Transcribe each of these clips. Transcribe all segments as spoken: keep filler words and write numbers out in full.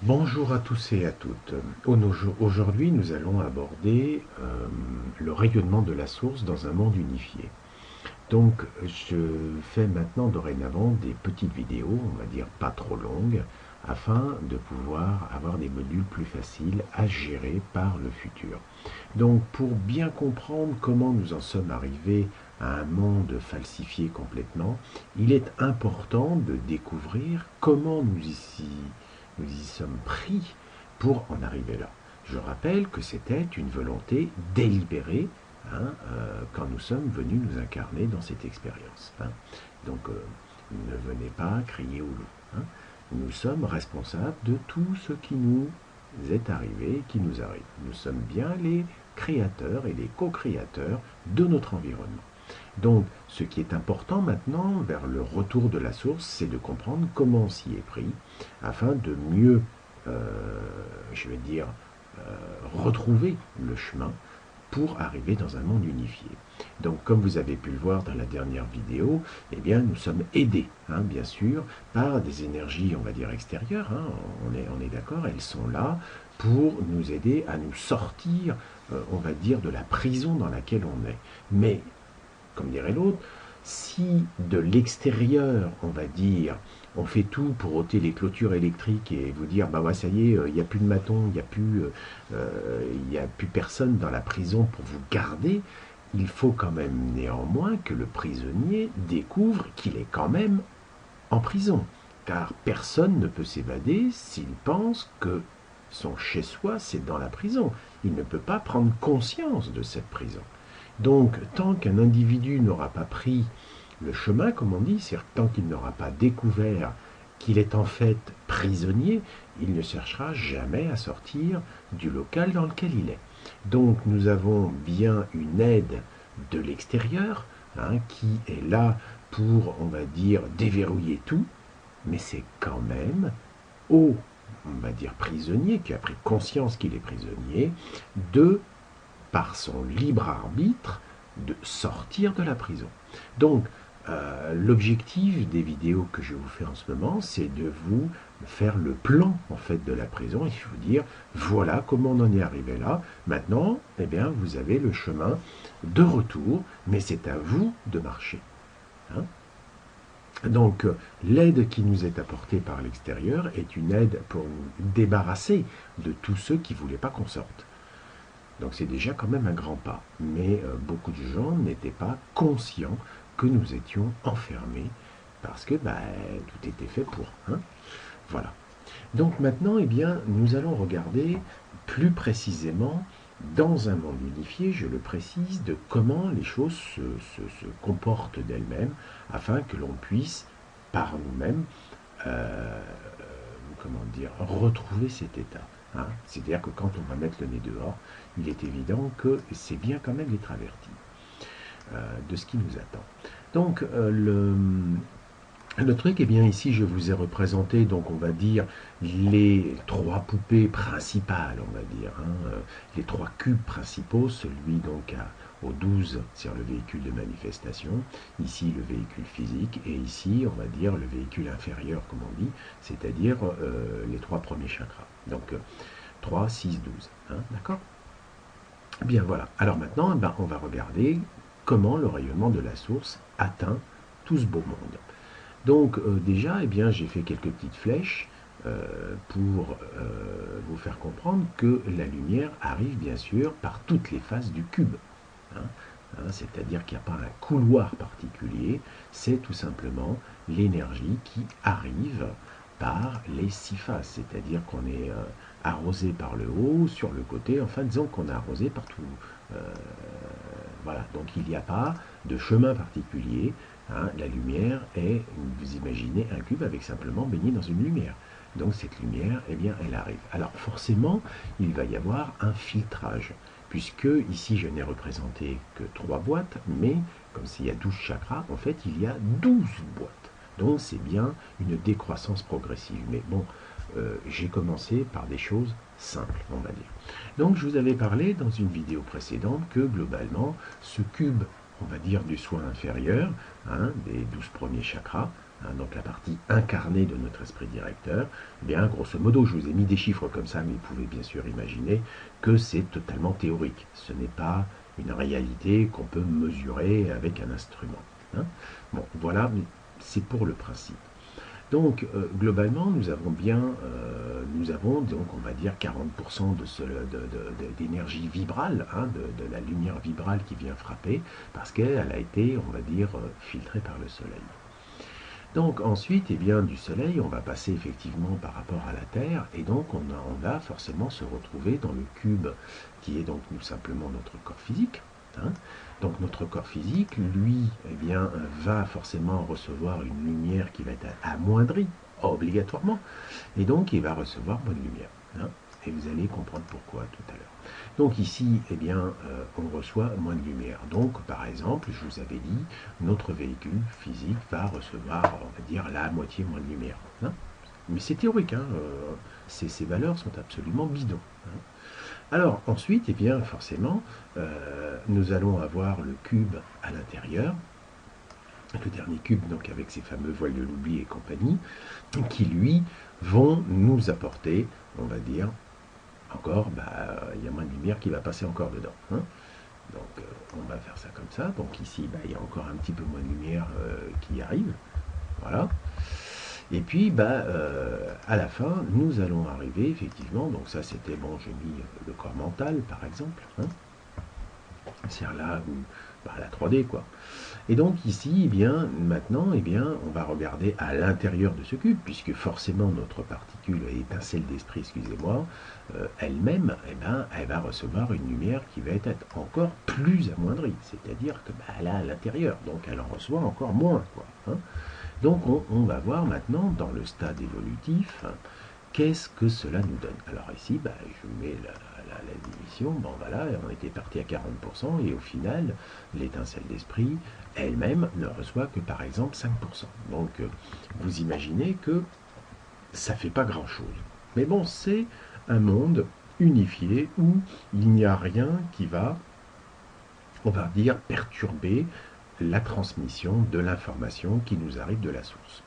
Bonjour à tous et à toutes. Aujourd'hui, nous allons aborder euh, le rayonnement de la source dans un monde unifié. Donc, je fais maintenant dorénavant des petites vidéos, on va dire pas trop longues, afin de pouvoir avoir des modules plus faciles à gérer par le futur. Donc, pour bien comprendre comment nous en sommes arrivés à un monde falsifié complètement, il est important de découvrir comment nous ici nous y sommes pris pour en arriver là. Je rappelle que c'était une volonté délibérée hein, euh, quand nous sommes venus nous incarner dans cette expérience. Hein. Donc euh, ne venez pas crier au loup. Hein. Nous sommes responsables de tout ce qui nous est arrivé, qui nous arrive. Nous sommes bien les créateurs et les co-créateurs de notre environnement. Donc, ce qui est important maintenant, vers le retour de la source, c'est de comprendre comment on s'y est pris, afin de mieux, euh, je vais dire, euh, retrouver le chemin pour arriver dans un monde unifié. Donc, comme vous avez pu le voir dans la dernière vidéo, eh bien, nous sommes aidés, hein, bien sûr, par des énergies, on va dire, extérieures, hein, on est, on est d'accord, elles sont là pour nous aider à nous sortir, euh, on va dire, de la prison dans laquelle on est. Mais comme dirait l'autre, si de l'extérieur, on va dire, on fait tout pour ôter les clôtures électriques et vous dire, bah ouais, ça y est, il n'y a plus de maton, il n'y a, plus, euh, il y a plus personne dans la prison pour vous garder, il faut quand même néanmoins que le prisonnier découvre qu'il est quand même en prison. Car personne ne peut s'évader s'il pense que son chez-soi, c'est dans la prison. Il ne peut pas prendre conscience de cette prison. Donc, tant qu'un individu n'aura pas pris le chemin, comme on dit, c'est-à-dire tant qu'il n'aura pas découvert qu'il est en fait prisonnier, il ne cherchera jamais à sortir du local dans lequel il est. Donc, nous avons bien une aide de l'extérieur, hein, qui est là pour, on va dire, déverrouiller tout, mais c'est quand même au, on va dire, prisonnier, qui a pris conscience qu'il est prisonnier, de par son libre arbitre, de sortir de la prison. Donc, euh, l'objectif des vidéos que je vous fais en ce moment, c'est de vous faire le plan en fait de la prison et de vous dire voilà comment on en est arrivé là. Maintenant, eh bien, vous avez le chemin de retour, mais c'est à vous de marcher. Hein. Donc, l'aide qui nous est apportée par l'extérieur est une aide pour nous débarrasser de tous ceux qui ne voulaient pas qu'on sorte. Donc c'est déjà quand même un grand pas. Mais euh, beaucoup de gens n'étaient pas conscients que nous étions enfermés parce que bah, tout était fait pour. Hein. Voilà. Donc maintenant, eh bien, nous allons regarder plus précisément dans un monde unifié, je le précise, de comment les choses se, se, se comportent d'elles-mêmes afin que l'on puisse, par nous-mêmes, euh, comment dire, retrouver cet état. Hein. C'est-à-dire que quand on va mettre le nez dehors, il est évident que c'est bien quand même d'être averti euh, de ce qui nous attend. Donc, euh, le, le truc, eh bien ici, je vous ai représenté, donc on va dire, les trois poupées principales, on va dire, hein, euh, les trois cubes principaux, celui donc à, au douze, c'est le véhicule de manifestation, ici le véhicule physique, et ici, on va dire, le véhicule inférieur, comme on dit, c'est-à-dire euh, les trois premiers chakras. Donc, euh, trois, six, douze, hein, d'accord ? Bien voilà. Alors maintenant, ben, on va regarder comment le rayonnement de la source atteint tout ce beau monde. Donc euh, déjà, eh bien, j'ai fait quelques petites flèches euh, pour euh, vous faire comprendre que la lumière arrive bien sûr par toutes les faces du cube. Hein, hein, c'est-à-dire qu'il n'y a pas un couloir particulier, c'est tout simplement l'énergie qui arrive par les six faces, c'est-à-dire qu'on est euh, arrosé par le haut, sur le côté, enfin disons qu'on est arrosé partout. Euh, voilà, donc il n'y a pas de chemin particulier. Hein, la lumière est, vous imaginez un cube avec simplement baigné dans une lumière. Donc cette lumière, eh bien, elle arrive. Alors forcément, il va y avoir un filtrage, puisque ici je n'ai représenté que trois boîtes, mais comme s'il y a douze chakras, en fait il y a douze boîtes. Donc c'est bien une décroissance progressive. Mais bon, euh, j'ai commencé par des choses simples, on va dire. Donc je vous avais parlé dans une vidéo précédente que globalement, ce cube, on va dire du soin inférieur, hein, des douze premiers chakras, hein, donc la partie incarnée de notre esprit directeur, eh bien, grosso modo, je vous ai mis des chiffres comme ça, mais vous pouvez bien sûr imaginer que c'est totalement théorique. Ce n'est pas une réalité qu'on peut mesurer avec un instrument. Hein. Bon, voilà, mais c'est pour le principe. Donc, euh, globalement, nous avons bien, euh, nous avons donc, on va dire, quarante pour cent de ce, de, de, d'énergie vibrale, hein, de, de la lumière vibrale qui vient frapper, parce qu'elle a été, on va dire, filtrée par le soleil. Donc ensuite, eh bien, du soleil, on va passer effectivement par rapport à la Terre, et donc on, a, on va forcément se retrouver dans le cube qui est donc tout simplement notre corps physique. Hein. Donc notre corps physique, lui, eh bien, va forcément recevoir une lumière qui va être amoindrie, obligatoirement, et donc il va recevoir moins de lumière. Hein. Et vous allez comprendre pourquoi tout à l'heure. Donc ici, eh bien, euh, on reçoit moins de lumière. Donc, par exemple, je vous avais dit, notre véhicule physique va recevoir, on va dire, la moitié moins de lumière. Hein. Mais c'est théorique, hein, euh, ces, ces valeurs sont absolument bidons. Hein. Alors ensuite, eh bien, forcément, euh, nous allons avoir le cube à l'intérieur, le dernier cube, donc avec ces fameux voiles de l'oubli et compagnie, qui lui vont nous apporter, on va dire, encore, bah, il y a moins de lumière qui va passer encore dedans. Hein. Donc euh, on va faire ça comme ça. Donc ici, bah, il y a encore un petit peu moins de lumière euh, qui arrive. Voilà. Et puis, bah, euh, à la fin, nous allons arriver, effectivement, donc ça c'était, bon, j'ai mis le corps mental, par exemple. Hein. C'est là où, bah, la trois D, quoi. Et donc ici, eh bien, maintenant, eh bien, on va regarder à l'intérieur de ce cube, puisque forcément notre particule étincelle d'esprit, excusez-moi, euh, elle-même, eh ben, elle va recevoir une lumière qui va être encore plus amoindrie, c'est-à-dire que bah, elle est à l'intérieur, donc elle en reçoit encore moins, quoi. Hein. Donc on, on va voir maintenant dans le stade évolutif, hein, qu'est-ce que cela nous donne. Alors ici, bah, je mets la, la, la division, bon voilà, on était parti à quarante pour cent, et au final, l'étincelle d'esprit, elle-même, ne reçoit que par exemple cinq pour cent. Donc euh, vous imaginez que ça ne fait pas grand-chose. Mais bon, c'est un monde unifié où il n'y a rien qui va, on va dire, perturber la transmission de l'information qui nous arrive de la source.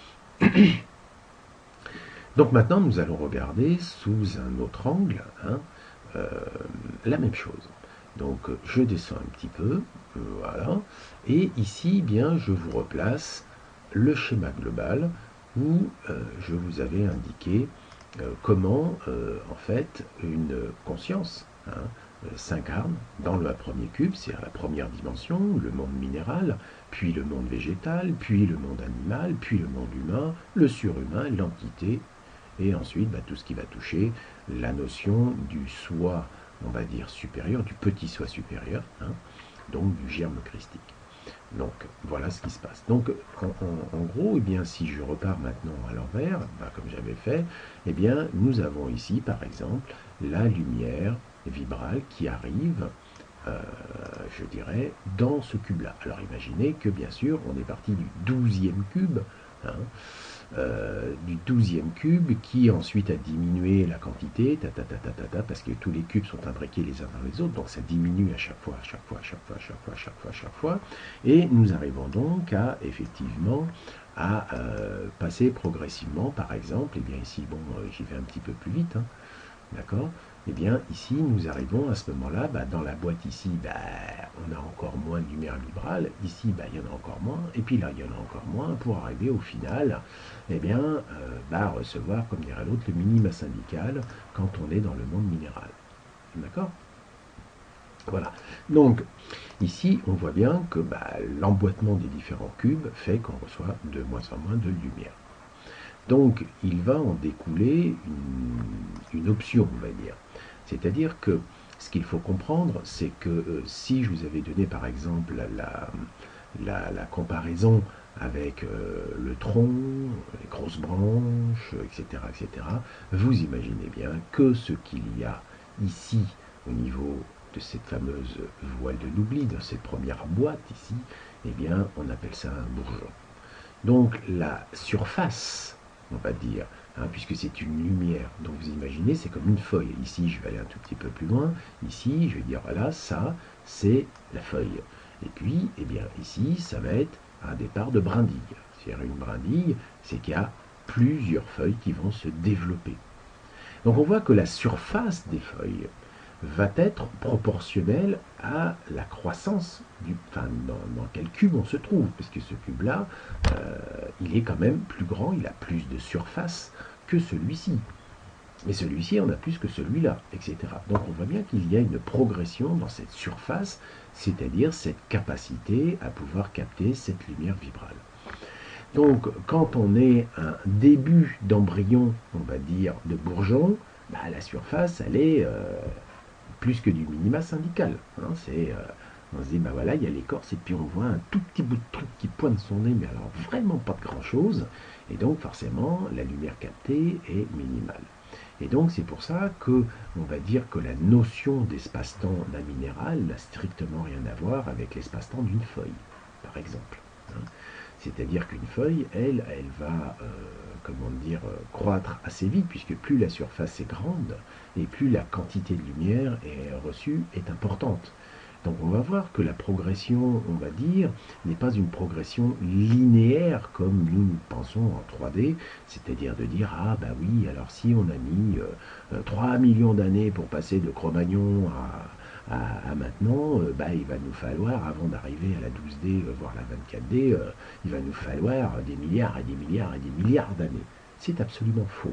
Donc maintenant, nous allons regarder sous un autre angle, hein, euh, la même chose. Donc je descends un petit peu, voilà, et ici, bien, je vous replace le schéma global où euh, je vous avais indiqué euh, comment, euh, en fait, une conscience hein, s'incarne dans le premier cube, c'est-à-dire la première dimension, le monde minéral, puis le monde végétal, puis le monde animal, puis le monde humain, le surhumain, l'entité, et ensuite bah, tout ce qui va toucher la notion du soi, on va dire supérieur, du petit soi supérieur, hein, donc du germe christique. Donc voilà ce qui se passe. Donc en, en, en gros, eh bien, si je repars maintenant à l'envers, bah, comme j'avais fait, eh bien, nous avons ici par exemple la lumière vibrale qui arrive, euh, je dirais, dans ce cube-là. Alors imaginez que bien sûr, on est parti du douzième cube, hein, Euh, du douzième cube qui ensuite a diminué la quantité, ta, ta, ta, ta, ta, ta, parce que tous les cubes sont imbriqués les uns dans les autres, donc ça diminue à chaque fois, à chaque fois, à chaque fois, à chaque fois, à chaque fois, à chaque fois, et nous arrivons donc à, effectivement, à euh, passer progressivement, par exemple, et bien ici, bon, euh, j'y vais un petit peu plus vite, hein, d'accord. Eh bien, ici, nous arrivons à ce moment-là, bah, dans la boîte ici, bah, on a encore moins de lumière vibrale, ici, bah, il y en a encore moins, et puis là, il y en a encore moins, pour arriver au final, eh bien, euh, bah, recevoir, comme dirait l'autre, le minima syndical quand on est dans le monde minéral. D'accord ? Voilà. Donc, ici, on voit bien que bah, l'emboîtement des différents cubes fait qu'on reçoit de moins en moins de lumière. Donc, il va en découler une, une option, on va dire. C'est-à-dire que ce qu'il faut comprendre, c'est que euh, si je vous avais donné, par exemple, la, la, la comparaison avec euh, le tronc, les grosses branches, et cetera, et cetera, vous imaginez bien que ce qu'il y a ici, au niveau de cette fameuse voile de l'oubli, dans cette première boîte ici, eh bien, on appelle ça un bourgeon. Donc, la surface, on va dire, hein, puisque c'est une lumière. Donc vous imaginez, c'est comme une feuille. Ici, je vais aller un tout petit peu plus loin. Ici, je vais dire, voilà, ça, c'est la feuille. Et puis, eh bien, ici, ça va être un départ de brindille. c'est-à-dire une brindille, c'est qu'il y a plusieurs feuilles qui vont se développer. Donc on voit que la surface des feuilles va être proportionnelle à la croissance, du, enfin dans, dans quel cube on se trouve, parce que ce cube-là, euh, il est quand même plus grand, il a plus de surface que celui-ci. Mais celui-ci en a plus que celui-là, et cetera. Donc on voit bien qu'il y a une progression dans cette surface, c'est-à-dire cette capacité à pouvoir capter cette lumière vibrale. Donc quand on est un début d'embryon, on va dire, de bourgeon, bah, la surface, elle est euh, plus que du minima syndical. Hein, c'est, euh, on se dit, bah voilà, il y a l'écorce, et puis on voit un tout petit bout de truc qui pointe son nez, mais alors vraiment pas de grand-chose, et donc forcément, la lumière captée est minimale. Et donc c'est pour ça que on va dire que la notion d'espace-temps d'un minéral n'a strictement rien à voir avec l'espace-temps d'une feuille, par exemple. Hein. C'est-à-dire qu'une feuille, elle, elle va, euh, comment dire, euh, croître assez vite, puisque plus la surface est grande, et plus la quantité de lumière est reçue est importante. Donc on va voir que la progression, on va dire, n'est pas une progression linéaire comme nous, nous pensons en trois D, c'est-à-dire de dire, ah bah oui, alors si on a mis euh, trois millions d'années pour passer de Cro-Magnon à, à, à maintenant, euh, bah il va nous falloir, avant d'arriver à la douze D, euh, voire la vingt-quatre D, euh, il va nous falloir des milliards et des milliards et des milliards d'années. C'est absolument faux.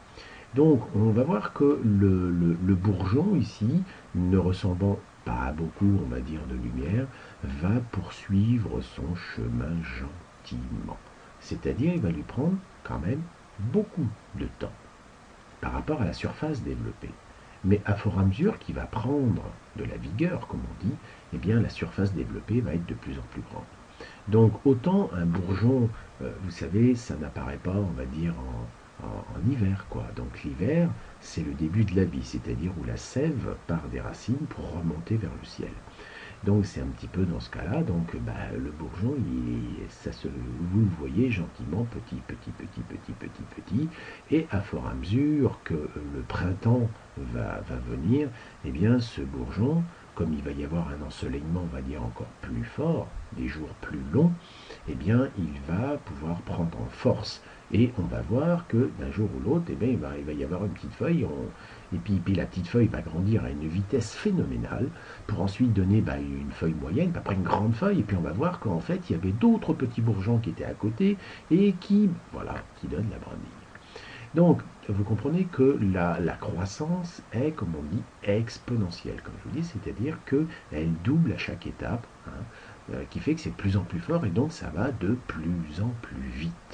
Donc on va voir que le, le, le bourgeon ici, ne ressemblant pas beaucoup, on va dire, de lumière, va poursuivre son chemin gentiment. C'est-à-dire, il va lui prendre quand même beaucoup de temps par rapport à la surface développée. Mais à fur et à mesure qu'il va prendre de la vigueur, comme on dit, eh bien la surface développée va être de plus en plus grande. Donc autant un bourgeon, euh, vous savez, ça n'apparaît pas, on va dire, en, en, en hiver, quoi. Donc l'hiver, c'est le début de la vie, c'est-à-dire où la sève part des racines pour remonter vers le ciel. Donc c'est un petit peu dans ce cas-là, donc bah, le bourgeon, il, ça se, vous le voyez gentiment, petit, petit, petit, petit, petit, petit, et à fur et à mesure que le printemps va, va venir, eh bien ce bourgeon, comme il va y avoir un ensoleillement, on va dire, encore plus fort, des jours plus longs, eh bien il va pouvoir prendre en force. Et on va voir que d'un jour ou l'autre, eh bien, il, va, il va y avoir une petite feuille, on, et puis, puis la petite feuille va grandir à une vitesse phénoménale, pour ensuite donner bah, une feuille moyenne, puis après une grande feuille, et puis on va voir qu'en fait, il y avait d'autres petits bourgeons qui étaient à côté, et qui, voilà, qui donnent la brindille. Donc, vous comprenez que la, la croissance est, comme on dit, exponentielle, comme je vous dis, c'est-à-dire qu'elle double à chaque étape, hein, euh, qui fait que c'est de plus en plus fort, et donc ça va de plus en plus vite.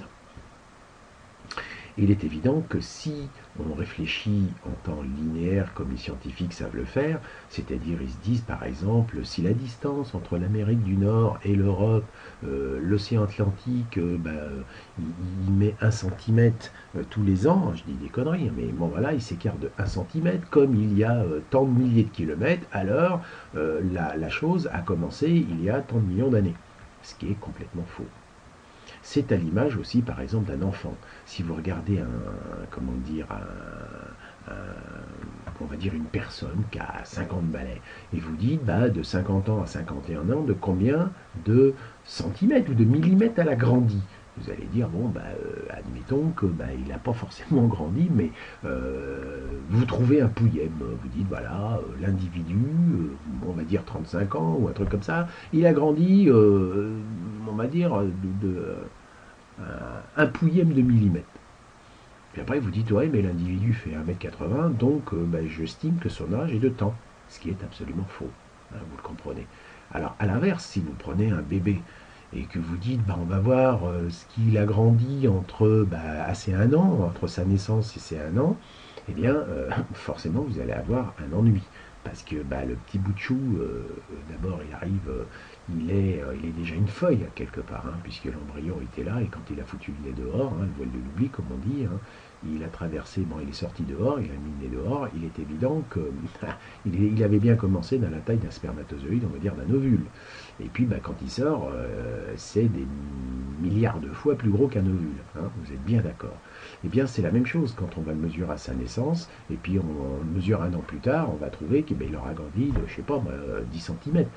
Il est évident que si on réfléchit en temps linéaire comme les scientifiques savent le faire, c'est-à-dire ils se disent par exemple si la distance entre l'Amérique du Nord et l'Europe, euh, l'océan Atlantique, euh, bah, il, il met un centimètre euh, tous les ans, je dis des conneries, mais bon voilà, il s'écarte de un centimètre, comme il y a euh, tant de milliers de kilomètres, alors euh, la, la chose a commencé il y a tant de millions d'années, ce qui est complètement faux. C'est à l'image aussi, par exemple, d'un enfant. Si vous regardez un, comment dire, un, un, on va dire une personne qui a cinquante balais, et vous dites, bah, de cinquante ans à cinquante et un ans, de combien de centimètres ou de millimètres elle a grandi? Vous allez dire, bon, bah, euh, admettons que bah, il n'a pas forcément grandi, mais euh, vous trouvez un pouillem. Vous dites, voilà, euh, l'individu, euh, on va dire trente-cinq ans ou un truc comme ça, il a grandi, euh, on va dire, de, de euh, un pouillem de millimètre. Puis après, vous dites, ouais, mais l'individu fait un mètre quatre-vingts, donc euh, bah, j'estime que son âge est de temps. Ce qui est absolument faux. Hein, vous le comprenez. Alors, à l'inverse, si vous prenez un bébé, et que vous dites, bah, on va voir euh, ce qu'il a grandi entre bah, à ses un an, entre sa naissance et ses un an, eh bien, euh, forcément, vous allez avoir un ennui. Parce que bah, le petit bout de chou, euh, d'abord, il arrive, euh, il, est, euh, il est déjà une feuille, quelque part, hein, puisque l'embryon était là, et quand il a foutu le nez dehors, hein, le voile de l'oubli, comme on dit, hein, il a traversé, bon, il est sorti dehors, il a mis le nez dehors, il est évident que il, il avait bien commencé dans la taille d'un spermatozoïde, on va dire d'un ovule. Et puis, bah, quand il sort, euh, c'est des milliards de fois plus gros qu'un ovule. Hein, vous êtes bien d'accord. Eh bien, c'est la même chose quand on va le mesurer à sa naissance, et puis on, on le mesure un an plus tard, on va trouver qu'il ben, aura grandi de, je sais pas, bah, dix centimètres.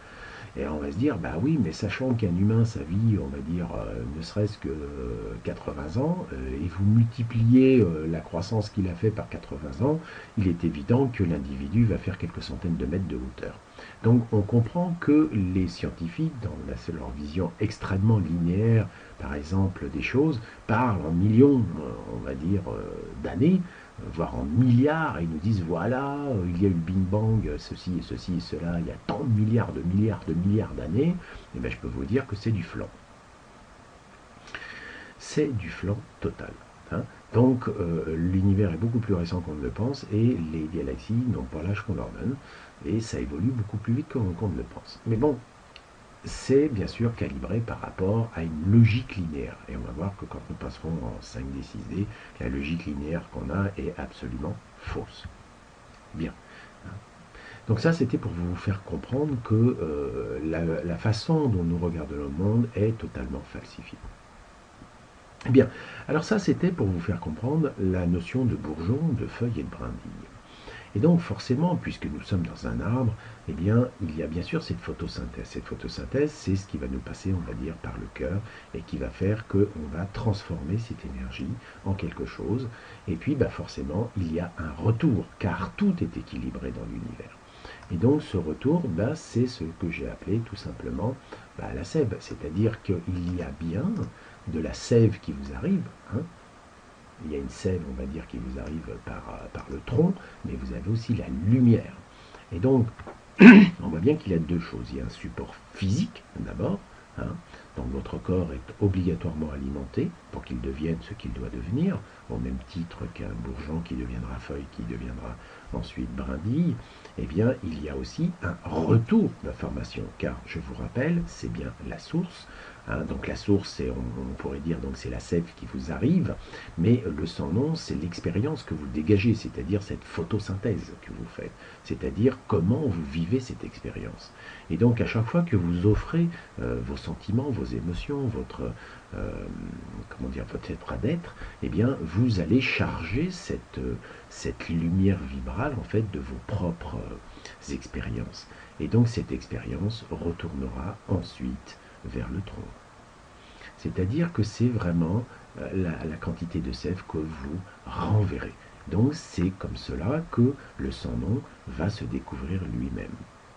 Et on va se dire, bah oui, mais sachant qu'un humain, sa vie, on va dire, euh, ne serait-ce que euh, quatre-vingts ans, euh, et vous multipliez euh, la croissance qu'il a fait par quatre-vingts ans, il est évident que l'individu va faire quelques centaines de mètres de hauteur. Donc on comprend que les scientifiques, dans la, leur vision extrêmement linéaire, par exemple, des choses, parlent en millions, euh, on va dire, euh, d'années, voire en milliards, et ils nous disent voilà, il y a eu le Big Bang, ceci et ceci et cela, il y a tant de milliards de milliards de milliards d'années, et bien je peux vous dire que c'est du flan. C'est du flan total. Hein. Donc euh, l'univers est beaucoup plus récent qu'on ne le pense, et les galaxies n'ont pas l'âge qu'on leur donne, et ça évolue beaucoup plus vite qu'on qu'on ne le pense. Mais bon, c'est bien sûr calibré par rapport à une logique linéaire. Et on va voir que quand nous passerons en cinq D, six D, la logique linéaire qu'on a est absolument fausse. Bien. Donc ça, c'était pour vous faire comprendre que euh, la, la façon dont nous regardons le monde est totalement falsifiée. Bien. Alors ça, c'était pour vous faire comprendre la notion de bourgeon, de feuille et de brindille. Et donc forcément, puisque nous sommes dans un arbre, eh bien, il y a bien sûr cette photosynthèse. Cette photosynthèse, c'est ce qui va nous passer, on va dire, par le cœur, et qui va faire qu'on va transformer cette énergie en quelque chose. Et puis, bah, forcément, il y a un retour, car tout est équilibré dans l'univers. Et donc ce retour, bah, c'est ce que j'ai appelé tout simplement bah, la sève. C'est-à-dire qu'il y a bien de la sève qui vous arrive, hein. Il y a une sève, on va dire, qui vous arrive par, par le tronc, mais vous avez aussi la lumière. Et donc, on voit bien qu'il y a deux choses. Il y a un support physique, d'abord, hein, donc votre corps est obligatoirement alimenté pour qu'il devienne ce qu'il doit devenir, au même titre qu'un bourgeon qui deviendra feuille, qui deviendra ensuite brindille. Eh bien, il y a aussi un retour d'information, car, je vous rappelle, c'est bien la source. Hein, donc la source, c'est, on, on pourrait dire, donc c'est la sève qui vous arrive, mais le sans nom, c'est l'expérience que vous dégagez, c'est-à-dire cette photosynthèse que vous faites, c'est-à-dire comment vous vivez cette expérience. Et donc à chaque fois que vous offrez euh, vos sentiments, vos émotions, votre, euh, comment dire, votre état d'être, eh bien vous allez charger cette, cette lumière vibrale en fait de vos propres euh, expériences. Et donc cette expérience retournera ensuite vers le tronc. C'est-à-dire que c'est vraiment la, la quantité de sève que vous renverrez. Donc c'est comme cela que le sans-nom va se découvrir lui-même.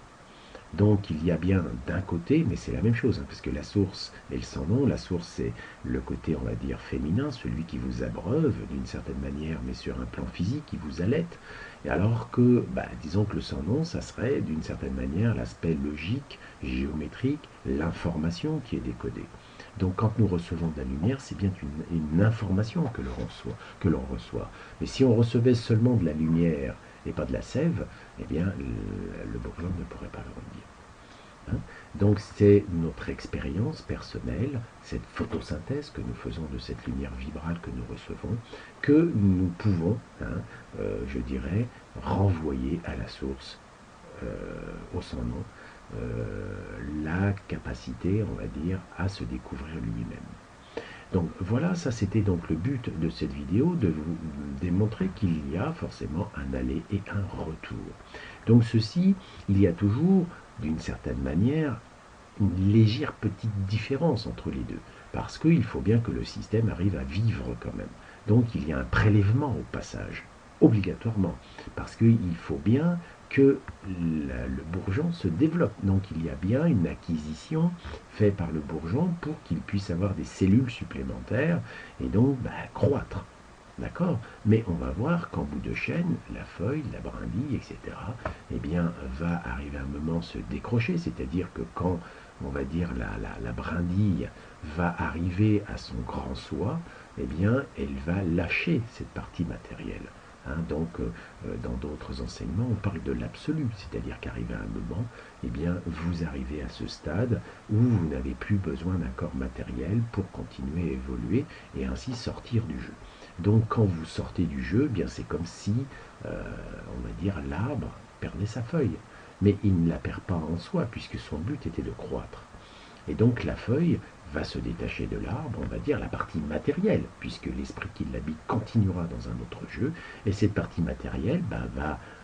Donc il y a bien d'un côté, mais c'est la même chose, hein, parce que la source et le sans-nom, la source c'est le côté, on va dire, féminin, celui qui vous abreuve d'une certaine manière, mais sur un plan physique, qui vous allaite, et alors que, bah, disons que le sans-nom, ça serait d'une certaine manière l'aspect logique, géométrique, l'information qui est décodée. Donc quand nous recevons de la lumière, c'est bien une, une information que l'on reçoit, que l'on reçoit. Mais si on recevait seulement de la lumière et pas de la sève, eh bien le, le bourgeon ne pourrait pas grandir. Hein. Donc c'est notre expérience personnelle, cette photosynthèse que nous faisons de cette lumière vibrale que nous recevons, que nous pouvons, hein, euh, je dirais, renvoyer à la source, euh, au sans-nom, euh, la capacité, on va dire, à se découvrir lui-même. Donc voilà, ça c'était donc le but de cette vidéo, de vous démontrer qu'il y a forcément un aller et un retour. Donc ceci, il y a toujours, d'une certaine manière, une légère petite différence entre les deux, parce qu'il faut bien que le système arrive à vivre quand même. Donc il y a un prélèvement au passage, obligatoirement, parce qu'il faut bien que la, le bourgeon se développe. Donc il y a bien une acquisition faite par le bourgeon pour qu'il puisse avoir des cellules supplémentaires et donc bah, croître. D'accord? Mais on va voir qu'en bout de chaîne, la feuille, la brindille, et cetera, eh bien, va arriver un moment se décrocher, c'est-à-dire que quand, on va dire, la, la, la brindille va arriver à son grand soi, eh bien, elle va lâcher cette partie matérielle. Hein, donc, euh, dans d'autres enseignements, on parle de l'absolu, c'est-à-dire qu'arrivé à un moment, eh bien, vous arrivez à ce stade où vous n'avez plus besoin d'un corps matériel pour continuer à évoluer et ainsi sortir du jeu. Donc, quand vous sortez du jeu, eh bien, c'est comme si, euh, on va dire, l'arbre perdait sa feuille, mais il ne la perd pas en soi puisque son but était de croître. Et donc, la feuille va se détacher de l'arbre, on va dire la partie matérielle, puisque l'esprit qui l'habite continuera dans un autre jeu, et cette partie matérielle bah, va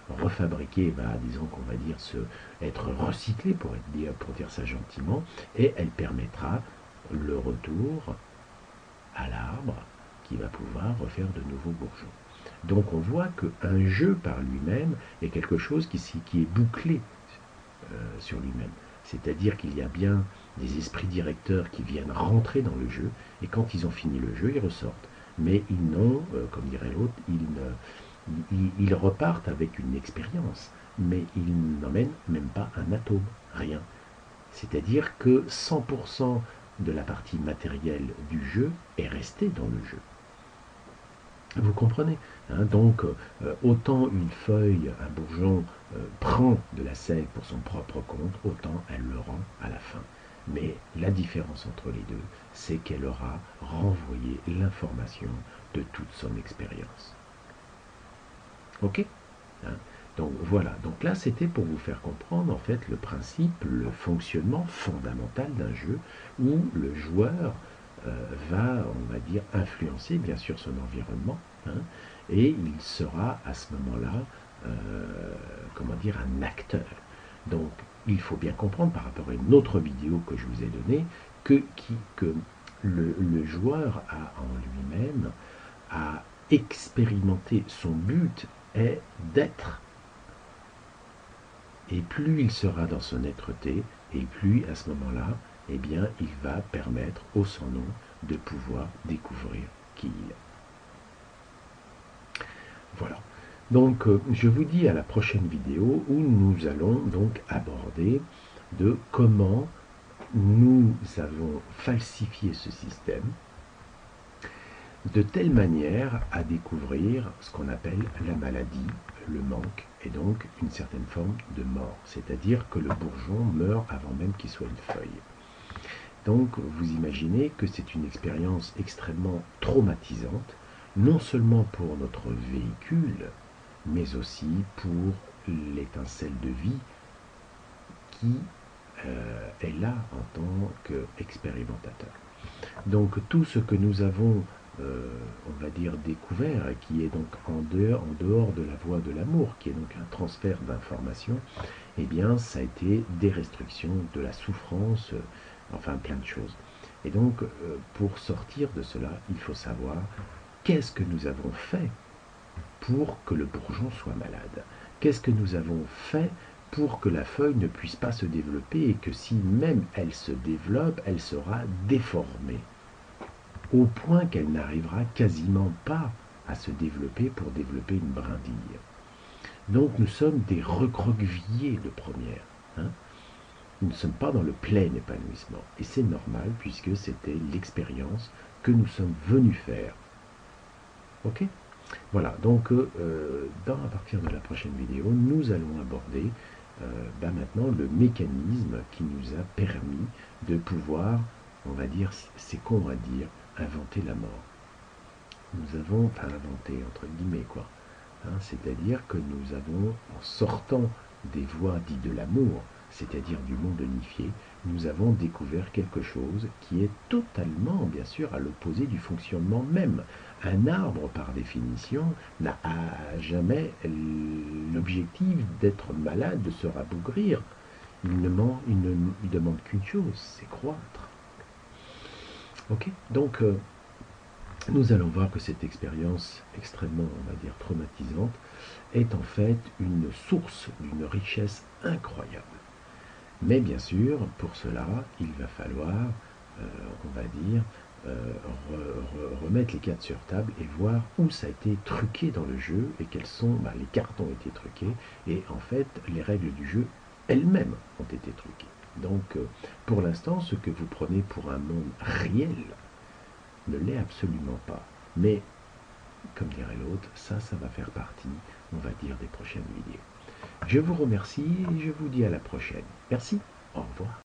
refabriquer, bah, disons qu'on va dire, se, être recyclée, pour, être dire, pour dire ça gentiment, et elle permettra le retour à l'arbre qui va pouvoir refaire de nouveaux bourgeons. Donc on voit qu'un jeu par lui-même est quelque chose qui, qui est bouclé euh, sur lui-même. C'est-à-dire qu'il y a bien des esprits directeurs qui viennent rentrer dans le jeu, et quand ils ont fini le jeu, ils ressortent. Mais ils n'ont, euh, comme dirait l'autre, ils, ne, ils, ils repartent avec une expérience, mais ils n'emmènent même pas un atome, rien. C'est-à-dire que cent pour cent de la partie matérielle du jeu est restée dans le jeu. Vous comprenez, hein? Donc, euh, autant une feuille, un bourgeon, euh, prend de la sève pour son propre compte, autant elle le rend à la fin. Mais la différence entre les deux, c'est qu'elle aura renvoyé l'information de toute son expérience. Ok, hein? Donc voilà, donc là c'était pour vous faire comprendre en fait le principe, le fonctionnement fondamental d'un jeu où le joueur euh, va, on va dire, influencer bien sûr son environnement, hein, et il sera à ce moment-là, euh, comment dire, un acteur. Donc il faut bien comprendre par rapport à une autre vidéo que je vous ai donnée que, qui, que le, le joueur a en lui-même à expérimenter. Son but est d'être. Et plus il sera dans son êtreté, et plus à ce moment-là, eh bien, il va permettre au son nom de pouvoir découvrir qui il est. Voilà. Donc, euh, je vous dis à la prochaine vidéo où nous allons donc aborder de comment nous avons falsifié ce système de telle manière à découvrir ce qu'on appelle la maladie, le manque, et donc une certaine forme de mort. C'est-à-dire que le bourgeon meurt avant même qu'il soit une feuille. Donc vous imaginez que c'est une expérience extrêmement traumatisante, non seulement pour notre véhicule, mais aussi pour l'étincelle de vie qui euh, est là en tant qu'expérimentateur. Donc tout ce que nous avons, euh, on va dire, découvert, qui est donc en dehors, en dehors de la voie de l'amour, qui est donc un transfert d'informations, eh bien ça a été des restrictions, de la souffrance, euh, enfin plein de choses. Et donc euh, pour sortir de cela, il faut savoir qu'est-ce que nous avons fait pour que le bourgeon soit malade. Qu'est-ce que nous avons fait pour que la feuille ne puisse pas se développer et que si même elle se développe, elle sera déformée, au point qu'elle n'arrivera quasiment pas à se développer pour développer une brindille. Donc nous sommes des recroquevillés de première. Hein? Nous ne sommes pas dans le plein épanouissement. Et c'est normal puisque c'était l'expérience que nous sommes venus faire. Ok? Voilà, donc euh, dans, à partir de la prochaine vidéo, nous allons aborder euh, bah maintenant le mécanisme qui nous a permis de pouvoir, on va dire, c'est qu'on va dire, inventer la mort. Nous avons, enfin inventé entre guillemets quoi, hein, c'est-à-dire que nous avons, en sortant des voies dites de l'amour, c'est-à-dire du monde unifié, nous avons découvert quelque chose qui est totalement, bien sûr, à l'opposé du fonctionnement même. Un arbre, par définition, n'a jamais l'objectif d'être malade, de se rabougrir. Il ne, man, il ne il demande qu'une chose, c'est croître. Ok, donc euh, nous allons voir que cette expérience extrêmement, on va dire, traumatisante est en fait une source d'une richesse incroyable. Mais bien sûr, pour cela, il va falloir, euh, on va dire, euh, re, re, remettre les cartes sur table et voir où ça a été truqué dans le jeu et quels sont, bah, les cartes ont été truquées et en fait, les règles du jeu elles-mêmes ont été truquées. Donc, euh, pour l'instant, ce que vous prenez pour un monde réel ne l'est absolument pas. Mais, comme dirait l'autre, ça, ça va faire partie, on va dire, des prochaines vidéos. Je vous remercie et je vous dis à la prochaine. Merci, au revoir.